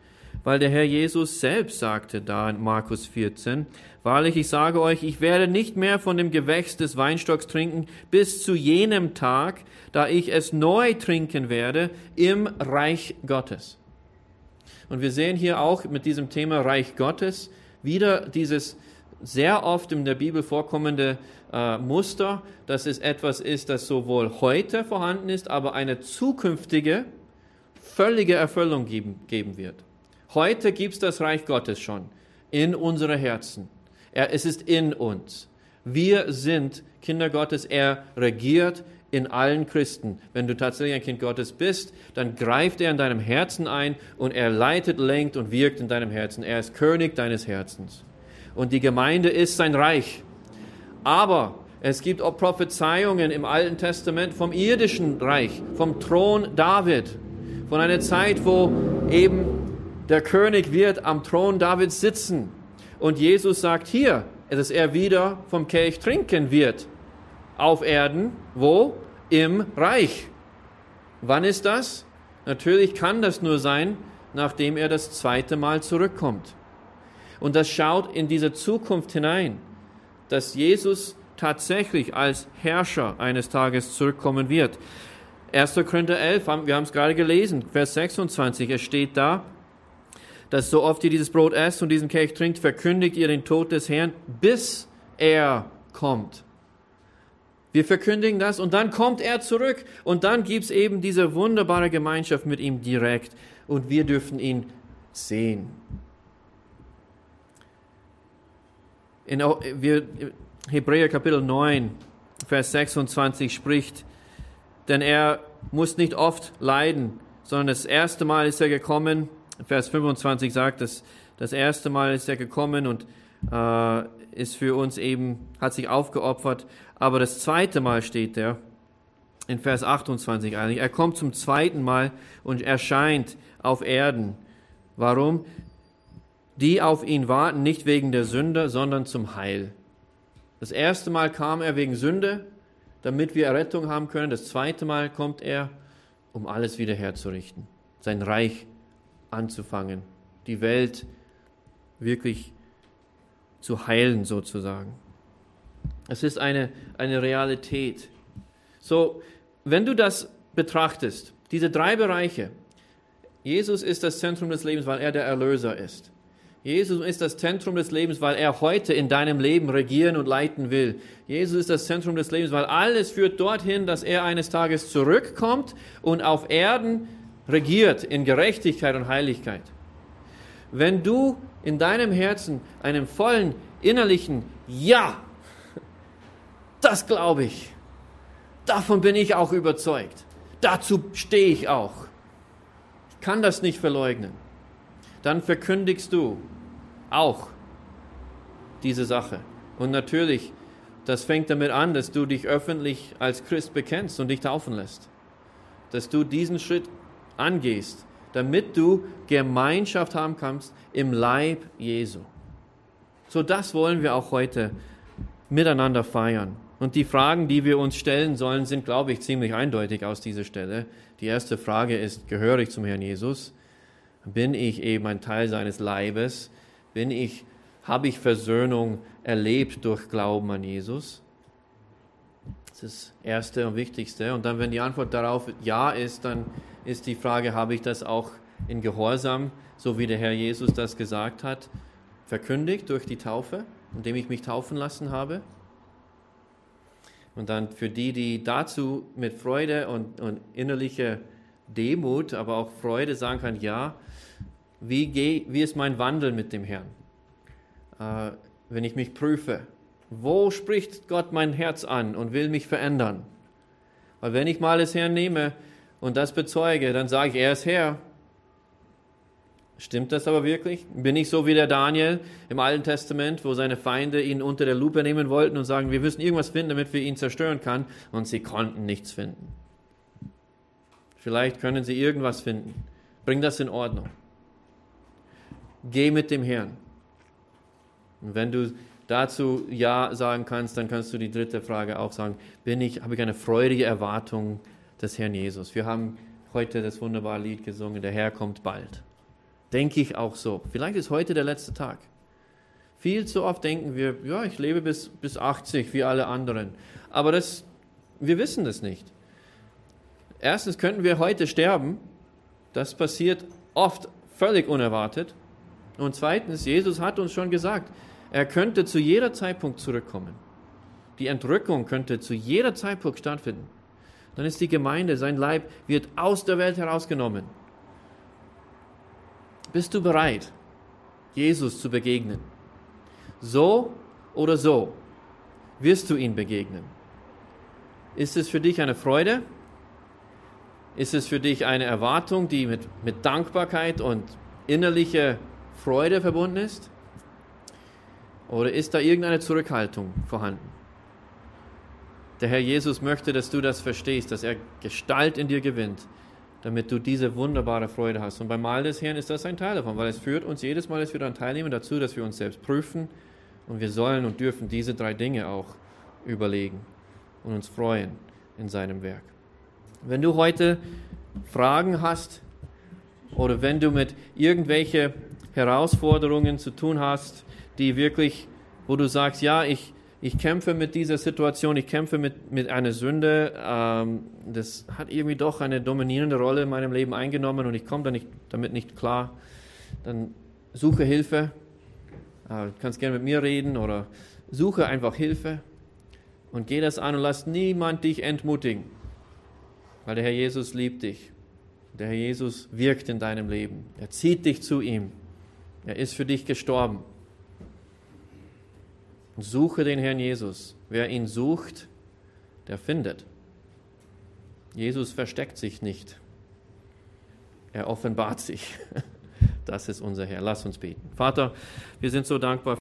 weil der Herr Jesus selbst sagte da in Markus 14, wahrlich, ich sage euch, ich werde nicht mehr von dem Gewächs des Weinstocks trinken, bis zu jenem Tag, da ich es neu trinken werde im Reich Gottes. Und wir sehen hier auch mit diesem Thema Reich Gottes wieder dieses sehr oft in der Bibel vorkommende Muster, dass es etwas ist, das sowohl heute vorhanden ist, aber eine zukünftige, völlige Erfüllung geben wird. Heute gibt es das Reich Gottes schon in unsere Herzen. Es ist in uns. Wir sind Kinder Gottes. Er regiert in allen Christen. Wenn du tatsächlich ein Kind Gottes bist, dann greift er in deinem Herzen ein und er leitet, lenkt und wirkt in deinem Herzen. Er ist König deines Herzens. Und die Gemeinde ist sein Reich. Aber es gibt auch Prophezeiungen im Alten Testament vom irdischen Reich, vom Thron David, von einer Zeit, wo eben der König wird am Thron Davids sitzen. Und Jesus sagt hier, dass er wieder vom Kelch trinken wird. Auf Erden, wo? Im Reich. Wann ist das? Natürlich kann das nur sein, nachdem er das zweite Mal zurückkommt. Und das schaut in diese Zukunft hinein, dass Jesus tatsächlich als Herrscher eines Tages zurückkommen wird. 1. Korinther 11, wir haben es gerade gelesen, Vers 26, es steht da, dass so oft ihr dieses Brot esst und diesen Kelch trinkt, verkündigt ihr den Tod des Herrn, bis er kommt. Wir verkündigen das und dann kommt er zurück und dann gibt es eben diese wunderbare Gemeinschaft mit ihm direkt und wir dürfen ihn sehen. Hebräer Kapitel 9, Vers 26 spricht, denn er muss nicht oft leiden, sondern das erste Mal ist er gekommen. Vers 25 sagt, dass das erste Mal ist er gekommen und ist für uns eben, hat sich aufgeopfert. Aber das zweite Mal steht er in Vers 28 eigentlich. Er kommt zum zweiten Mal und erscheint auf Erden. Warum? Die auf ihn warten, nicht wegen der Sünde, sondern zum Heil. Das erste Mal kam er wegen Sünde, damit wir Errettung haben können. Das zweite Mal kommt er, um alles wieder herzurichten, sein Reich anzufangen, die Welt wirklich zu heilen sozusagen. Es ist eine Realität. So, wenn du das betrachtest, diese drei Bereiche, Jesus ist das Zentrum des Lebens, weil er der Erlöser ist. Jesus ist das Zentrum des Lebens, weil er heute in deinem Leben regieren und leiten will. Jesus ist das Zentrum des Lebens, weil alles führt dorthin, dass er eines Tages zurückkommt und auf Erden regiert in Gerechtigkeit und Heiligkeit. Wenn du in deinem Herzen einen vollen innerlichen Ja, das glaube ich, davon bin ich auch überzeugt, dazu stehe ich auch, ich kann das nicht verleugnen, dann verkündigst du auch diese Sache. Und natürlich, das fängt damit an, dass du dich öffentlich als Christ bekennst und dich taufen lässt. Dass du diesen Schritt angehst, damit du Gemeinschaft haben kannst im Leib Jesu. So, das wollen wir auch heute miteinander feiern. Und die Fragen, die wir uns stellen sollen, sind, glaube ich, ziemlich eindeutig aus dieser Stelle. Die erste Frage ist, gehöre ich zum Herrn Jesus? Bin ich eben ein Teil seines Leibes? Habe ich Versöhnung erlebt durch Glauben an Jesus? Das ist das Erste und Wichtigste. Und dann, wenn die Antwort darauf Ja ist, dann ist die Frage, habe ich das auch in Gehorsam, so wie der Herr Jesus das gesagt hat, verkündigt durch die Taufe, indem ich mich taufen lassen habe? Und dann für die dazu mit Freude und innerlicher Demut, aber auch Freude sagen kann, ja, wie ist mein Wandel mit dem Herrn? Wenn ich mich prüfe, wo spricht Gott mein Herz an und will mich verändern? Weil wenn ich mal das Herrn nehme und das bezeuge, dann sage ich, er ist Herr. Stimmt das aber wirklich? Bin ich so wie der Daniel im Alten Testament, wo seine Feinde ihn unter der Lupe nehmen wollten und sagen, wir müssen irgendwas finden, damit wir ihn zerstören können, und sie konnten nichts finden. Vielleicht können sie irgendwas finden. Bring das in Ordnung. Geh mit dem Herrn. Und wenn du dazu Ja sagen kannst, dann kannst du die dritte Frage auch sagen, habe ich eine freudige Erwartung des Herrn Jesus? Wir haben heute das wunderbare Lied gesungen, der Herr kommt bald. denke ich auch so. Vielleicht ist heute der letzte Tag. Viel zu oft denken wir, ja, ich lebe bis 80 wie alle anderen. Aber wir wissen das nicht. Erstens könnten wir heute sterben. Das passiert oft völlig unerwartet. Und zweitens, Jesus hat uns schon gesagt, er könnte zu jeder Zeitpunkt zurückkommen. Die Entrückung könnte zu jeder Zeitpunkt stattfinden. Dann ist die Gemeinde, sein Leib, wird aus der Welt herausgenommen. Bist du bereit, Jesus zu begegnen? So oder so wirst du ihn begegnen. Ist es für dich eine Freude? Ist es für dich eine Erwartung, die mit Dankbarkeit und innerlicher Freude verbunden ist? Oder ist da irgendeine Zurückhaltung vorhanden? Der Herr Jesus möchte, dass du das verstehst, dass er Gestalt in dir gewinnt, damit du diese wunderbare Freude hast. Und beim Mahl des Herrn ist das ein Teil davon, weil es führt uns jedes Mal, dass wir daran teilnehmen, dazu, dass wir uns selbst prüfen und wir sollen und dürfen diese 3 Dinge auch überlegen und uns freuen in seinem Werk. Wenn du heute Fragen hast oder wenn du mit irgendwelche Herausforderungen zu tun hast, die wirklich, wo du sagst, ja, ich kämpfe mit dieser Situation, ich kämpfe mit einer Sünde, das hat irgendwie doch eine dominierende Rolle in meinem Leben eingenommen und ich komme damit nicht klar, dann suche Hilfe. Du kannst gerne mit mir reden oder suche einfach Hilfe und geh das an und lass niemand dich entmutigen, weil der Herr Jesus liebt dich. Der Herr Jesus wirkt in deinem Leben. Er zieht dich zu ihm. Er ist für dich gestorben. Suche den Herrn Jesus. Wer ihn sucht, der findet. Jesus versteckt sich nicht. Er offenbart sich. Das ist unser Herr. Lass uns beten. Vater, wir sind so dankbar